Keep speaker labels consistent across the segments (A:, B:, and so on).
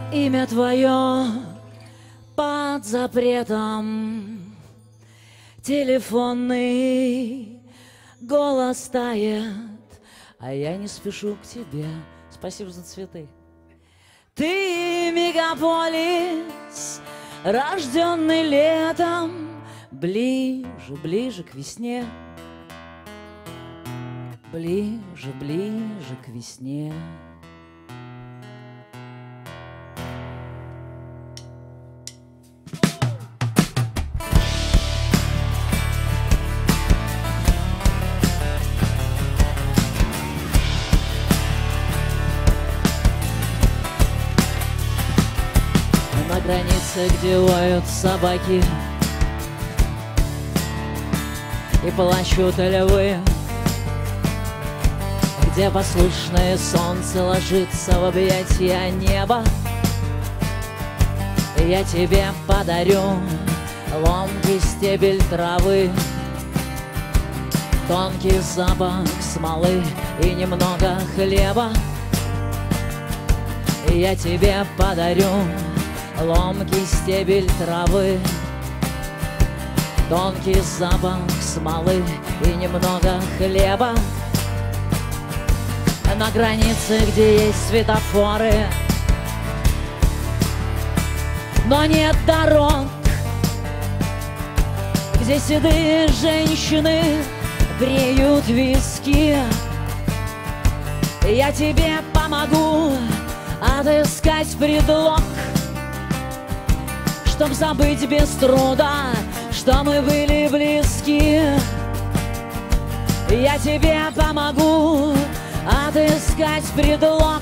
A: Имя твое под запретом, телефонный голос тает, а я не спешу к тебе. Спасибо за цветы. Ты мегаполис, рожденный летом, ближе, ближе к весне, ближе, ближе к весне. На границе, где воют собаки и плачут львы, где послушное солнце ложится в объятия неба, я тебе подарю ломкий стебель травы, тонкий запах смолы и немного хлеба. Я тебе подарю ломкий стебель травы, тонкий запах смолы и немного хлеба. На границе, где есть светофоры, но нет дорог, где седые женщины бреют виски, я тебе помогу отыскать предлог, чтоб забыть без труда, что мы были близки. Я тебе помогу отыскать предлог,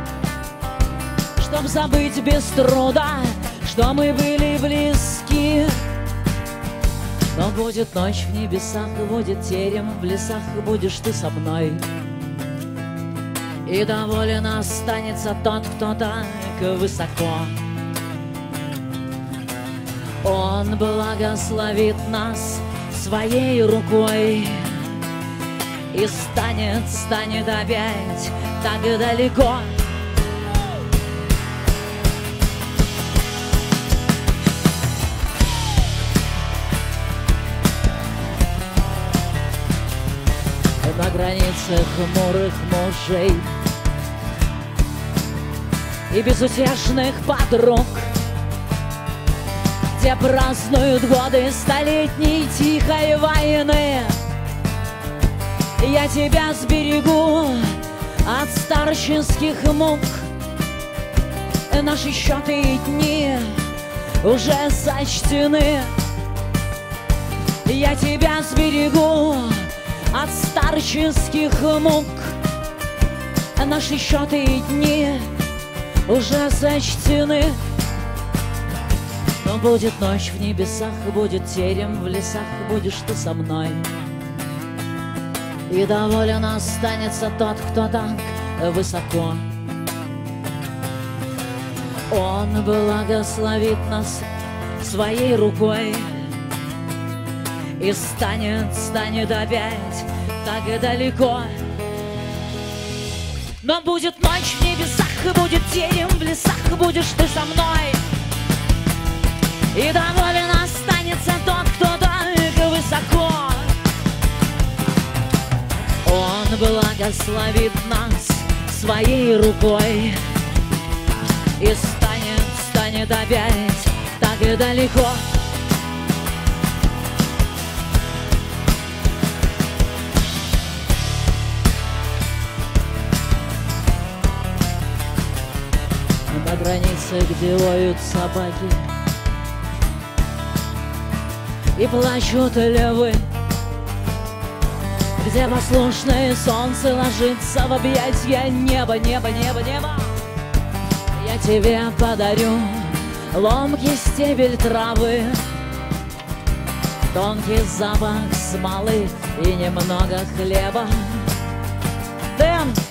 A: чтоб забыть без труда, что мы были близки. Но будет ночь в небесах, будет терем в лесах, будешь ты со мной. И доволен останется тот, кто так высоко. Он благословит нас своей рукой и станет опять так далеко. На границе хмурых мужей и безутешных подруг, где празднуют годы столетней тихой войны, я тебя сберегу от старческих мук. Наши счеты и дни уже сочтены. Я тебя сберегу от старческих мук. Наши счеты и дни уже сочтены. Но будет ночь в небесах, будет терем в лесах, будешь ты со мной. И доволен останется тот, кто так высоко. Он благословит нас своей рукой и станет опять так далеко. Но будет ночь в небесах, будет терем в лесах, будешь ты со мной. И доволен останется тот, кто так высоко. Он благословит нас своей рукой и станет опять так далеко. На границе, где воют собаки и плачут львы, где послушное солнце ложится в объятья неба, неба, неба, неба, я тебе подарю ломкий стебель травы, тонкий запах смолы и немного хлеба. Дэн!